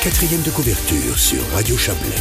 Quatrième de couverture sur Radio Chablais.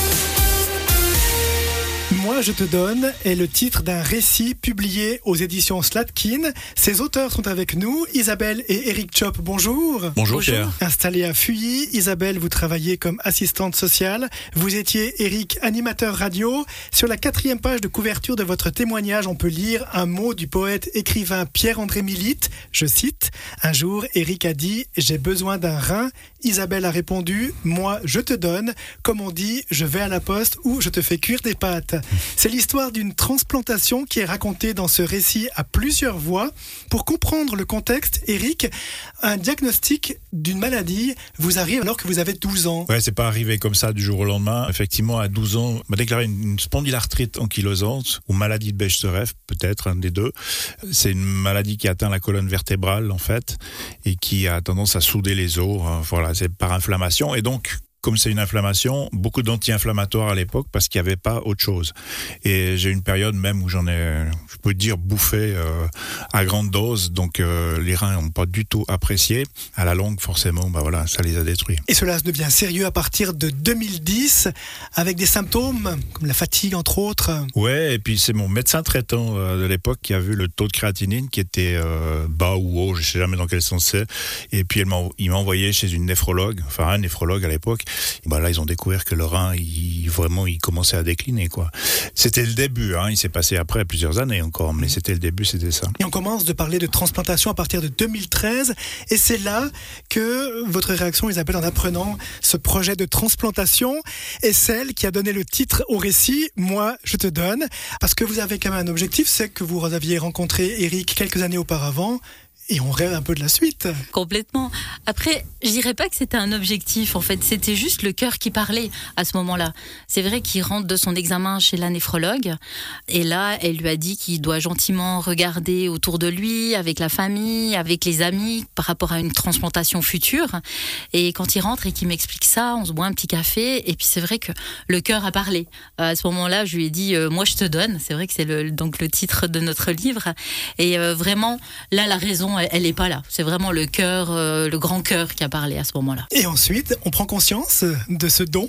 Moi, je te donne est le titre d'un récit publié aux éditions Slatkin. Ses auteurs sont avec nous, Isabelle et Eric Chop. Bonjour. Bonjour Pierre. Installés à Fuilly, Isabelle, vous travaillez comme assistante sociale. Vous étiez, Eric, animateur radio. Sur la 4e page de couverture de votre témoignage, on peut lire un mot du poète écrivain Pierre-André Milite. Je cite, « Un jour, Eric a dit « J'ai besoin d'un rein ». Isabelle a répondu « Moi, je te donne ». Comme on dit, je vais à la poste ou je te fais cuire des pâtes. C'est l'histoire d'une transplantation qui est racontée dans ce récit à plusieurs voix. Pour comprendre le contexte, Eric, un diagnostic d'une maladie vous arrive alors que vous avez 12 ans. Ouais, c'est pas arrivé comme ça du jour au lendemain. Effectivement, à 12 ans, on m'a déclaré une spondylarthrite ankylosante ou maladie de Bechterew, peut-être un des deux. C'est une maladie qui atteint la colonne vertébrale en fait et qui a tendance à souder les os. Voilà, c'est par inflammation et donc comme c'est une inflammation, beaucoup d'anti-inflammatoires à l'époque parce qu'il n'y avait pas autre chose. Et j'ai eu une période même où j'en ai, je peux dire, bouffé à grande dose. Donc les reins n'ont pas du tout apprécié. À la longue, forcément, voilà, ça les a détruits. Et cela devient sérieux à partir de 2010 avec des symptômes comme la fatigue, entre autres. Ouais, et puis c'est mon médecin traitant de l'époque qui a vu le taux de créatinine qui était bas ou haut, je ne sais jamais dans quel sens c'est. Et puis il m'a envoyé chez une néphrologue, enfin un néphrologue à l'époque. Là, ils ont découvert que le rein, il commençait à décliner, quoi. C'était le début, il s'est passé après plusieurs années encore, mais c'était le début, c'était ça. Et on commence de parler de transplantation à partir de 2013, et c'est là que votre réaction, Isabelle, en apprenant ce projet de transplantation, est celle qui a donné le titre au récit, Moi, je te donne, parce que vous avez quand même un objectif, c'est que vous aviez rencontré Eric quelques années auparavant, et on rêve un peu de la suite. Complètement. Après, je dirais pas que c'était un objectif, en fait. C'était juste le cœur qui parlait à ce moment-là. C'est vrai qu'il rentre de son examen chez la néphrologue. Et là, elle lui a dit qu'il doit gentiment regarder autour de lui, avec la famille, avec les amis, par rapport à une transplantation future. Et quand il rentre et qu'il m'explique ça, on se boit un petit café. Et puis c'est vrai que le cœur a parlé. À ce moment-là, je lui ai dit, moi je te donne. C'est vrai que c'est donc le titre de notre livre. Et vraiment, là, la raison, elle n'est pas là. C'est vraiment le cœur, le grand cœur qui a parlé à ce moment-là. Et ensuite, on prend conscience de ce don.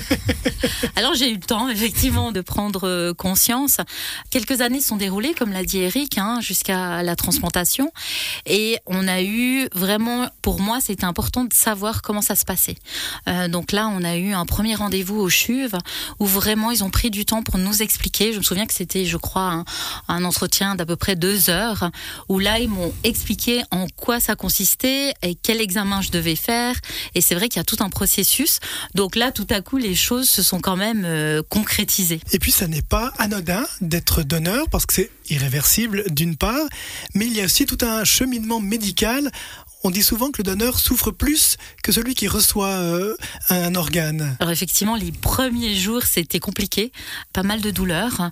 Alors j'ai eu le temps, effectivement, de prendre conscience. Quelques années sont déroulées, comme l'a dit Eric, jusqu'à la transplantation. Et on a eu vraiment, pour moi, c'était important de savoir comment ça se passait. Donc là, on a eu un premier rendez-vous au CHUV où vraiment ils ont pris du temps pour nous expliquer. Je me souviens que c'était, je crois, un entretien d'à peu près 2 heures où là, ils m'ont expliqué en quoi ça consistait et quel examen je devais faire. Et c'est vrai qu'il y a tout un processus. Donc là, tout à coup, les choses se sont quand même concrétisées. Et puis, ça n'est pas anodin d'être donneur parce que c'est irréversible d'une part, mais il y a aussi tout un cheminement médical. On dit souvent que le donneur souffre plus que celui qui reçoit un organe. Alors effectivement, les premiers jours, c'était compliqué. Pas mal de douleurs.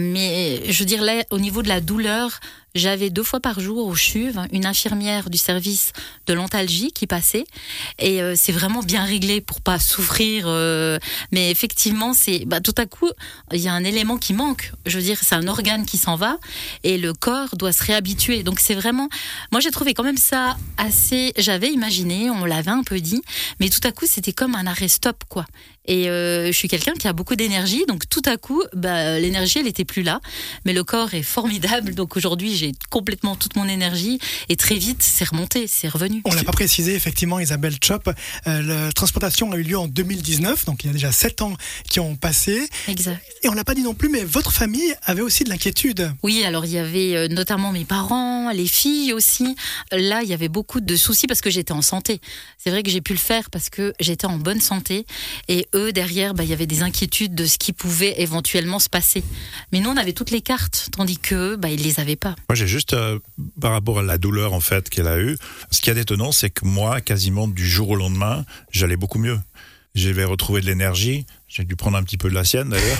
Mais je veux dire, là, au niveau de la douleur, j'avais 2 fois par jour au CHUV une infirmière du service de l'antalgie qui passait. Et c'est vraiment bien réglé pour pas souffrir. Mais effectivement, c'est tout à coup, il y a un élément qui manque. Je veux dire, c'est un organe qui s'en va et le corps doit se réhabituer. Donc c'est vraiment... Moi, j'ai trouvé quand même ça assez... J'avais imaginé, on l'avait un peu dit, mais tout à coup, c'était comme un arrêt stop, quoi. Et je suis quelqu'un qui a beaucoup d'énergie, donc tout à coup, l'énergie, elle était plus là. Mais le corps est formidable, donc aujourd'hui, j'ai complètement toute mon énergie et très vite, c'est remonté, c'est revenu. On l'a pas précisé, effectivement, Isabelle Chop, la transplantation a eu lieu en 2019, donc il y a déjà 7 ans qui ont passé. Exact. Et on l'a pas dit non plus, mais votre famille avait aussi de l'inquiétude. Oui, alors il y avait notamment mes parents, les filles aussi. Là, il y avait beaucoup de soucis parce que j'étais en santé. C'est vrai que j'ai pu le faire parce que j'étais en bonne santé et eux, derrière, il y avait des inquiétudes de ce qui pouvait éventuellement se passer. Mais nous, on avait toutes les cartes, tandis qu'eux, ils les avaient pas. Moi, j'ai juste, par rapport à la douleur, en fait, qu'elle a eue, ce qui est étonnant, c'est que moi, quasiment du jour au lendemain, j'allais beaucoup mieux. J'avais retrouvé de l'énergie. J'ai dû prendre un petit peu de la sienne d'ailleurs.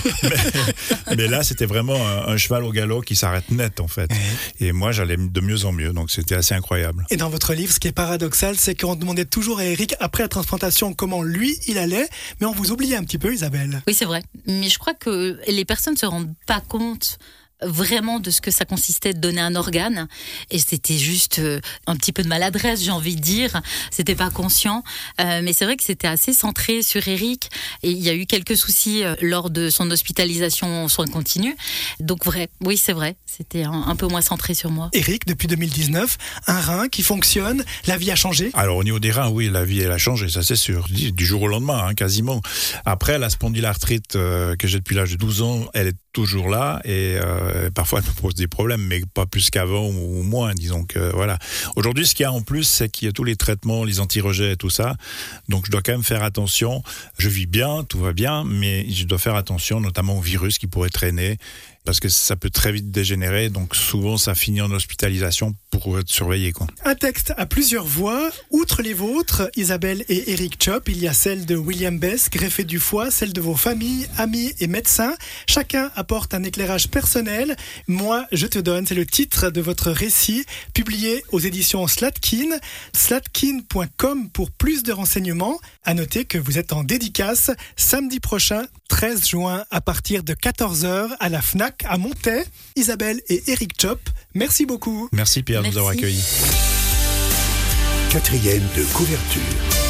mais là, c'était vraiment un cheval au galop qui s'arrête net en fait. Et moi, j'allais de mieux en mieux. Donc, c'était assez incroyable. Et dans votre livre, ce qui est paradoxal, c'est qu'on demandait toujours à Eric, après la transplantation, comment lui, il allait. Mais on vous oubliait un petit peu, Isabelle. Oui, c'est vrai. Mais je crois que les personnes ne se rendent pas compte vraiment de ce que ça consistait de donner un organe. Et c'était juste un petit peu de maladresse, j'ai envie de dire. C'était pas conscient. Mais c'est vrai que c'était assez centré sur Eric. Et il y a eu quelques soucis lors de son hospitalisation en soins continus. Donc oui, c'est vrai. C'était un peu moins centré sur moi. Eric, depuis 2019, un rein qui fonctionne, la vie a changé? Alors au niveau des reins, oui, la vie elle a changé, ça c'est sûr, du jour au lendemain, quasiment. Après, la spondylarthrite que j'ai depuis l'âge de 12 ans, elle est toujours là et parfois elle me pose des problèmes, mais pas plus qu'avant ou moins, disons que voilà. Aujourd'hui, ce qu'il y a en plus, c'est qu'il y a tous les traitements, les anti-rejets et tout ça, donc je dois quand même faire attention. Je vis bien, tout va bien, mais je dois faire attention, notamment aux virus qui pourraient traîner, parce que ça peut très vite dégénérer, donc souvent ça finit en hospitalisation pour être surveillé, quoi. Un texte à plusieurs voix. Outre les vôtres, Isabelle et Eric Chop, il y a celle de William Bess, greffé du foie, celle de vos familles, amis et médecins. Chacun apporte un éclairage personnel. Moi, je te donne, c'est le titre de votre récit, publié aux éditions Slatkin. Slatkin.com pour plus de renseignements. À noter que vous êtes en dédicace samedi prochain, 13 juin, à partir de 14h à la FNAC à Montaix. Isabelle et Eric Chop, merci beaucoup. Merci Pierre de nous avoir accueillis. 4e de couverture.